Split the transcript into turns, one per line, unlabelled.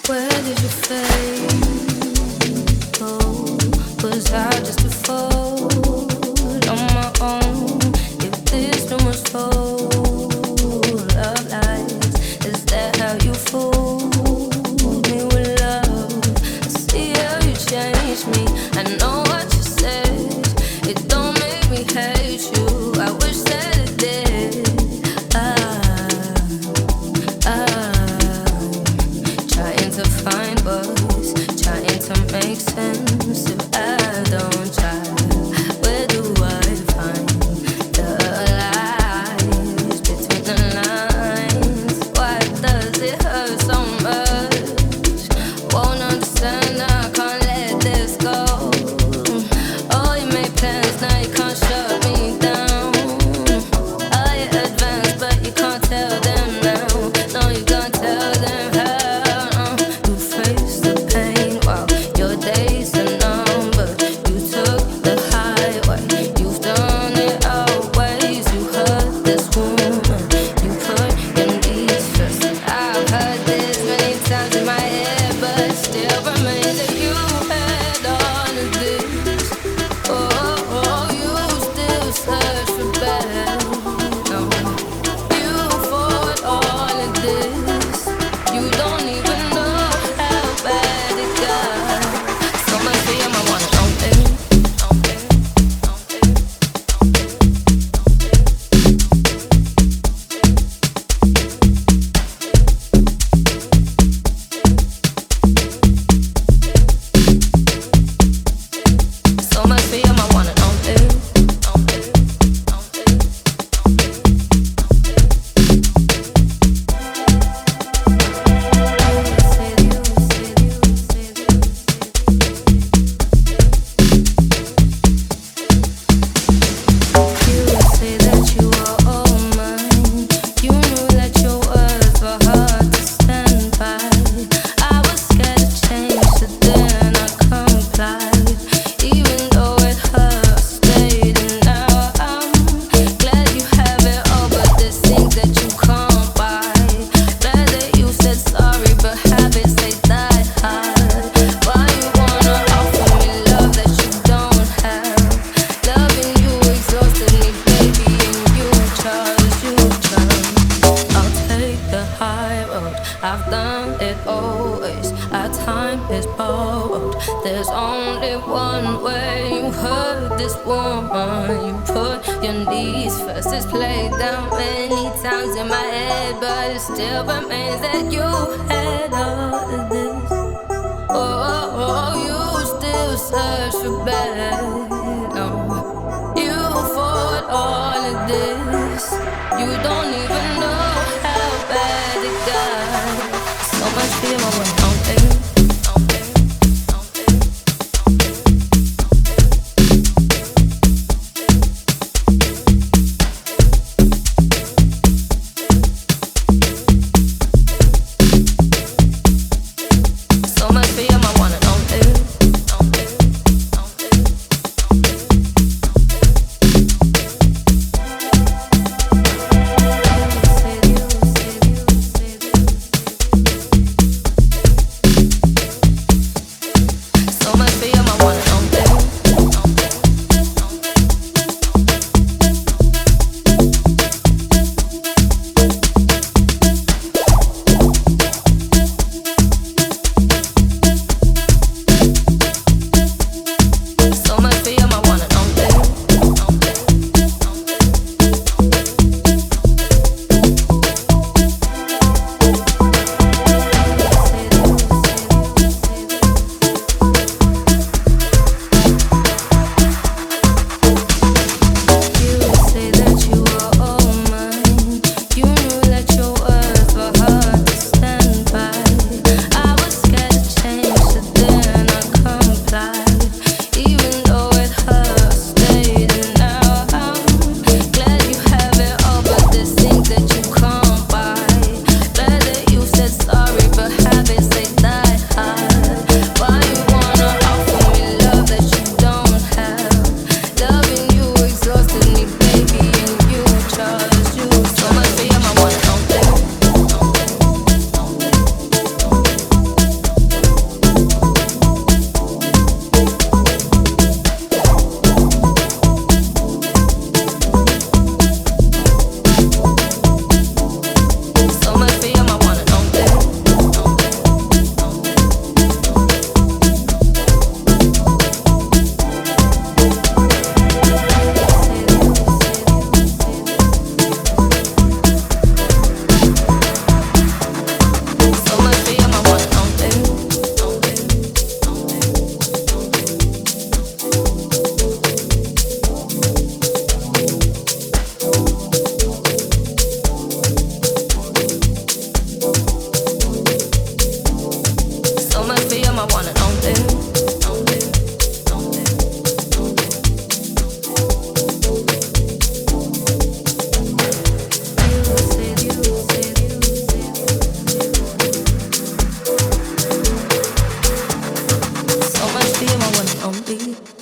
Where did you fade? Oh, was I just a fool on my own? If this room was full of lies, is that how you fooled me with love? I see how you changed me. I know what you said. It don't make me hate you. I wish that it did. Trying to find words, trying to make sense. If I don't try, where do I find the lies between the lines? Why does it hurt so much? Won't understand, I can't let this go. Oh, you made plans, now you can't shut me down. Oh, you advanced, but you can't tell them now. No, you can't tell them how. You face the pain while your days are numbered. You took the highway, you've done it always. You hurt this woman, you put your knees first. I've heard this many times in my head, but it still remains that you had all of this. Oh, you still search for better. No, you fought all of this. You don't even know how bad it got. So much for you, my one and only. So much for you, my one and only. You say that you were all mine. You knew that your words were hard to stand by. I was scared to change, so then I complied. Even though it hurt, I stayed, and now I'm glad you have it all. But there's things that you can't buy. Glad that you said sorry, but habits they die hard. Why you wanna offer me love that you don't have? Loving you exhausted me, baby, and you charge. I'll take the high road. I've done it always. Our time is borrowed. There's only one way. You hurt this woman. You put your knees first. It's played down many times in my head, but it still remains that you had all of this. Oh, you still search for better. No, you fought all of this. You don't even know how bad it got. So much fear, I went on there. So much fear, my one and only. my one and only. Only, only, only. You said you. So much for you, my one and only.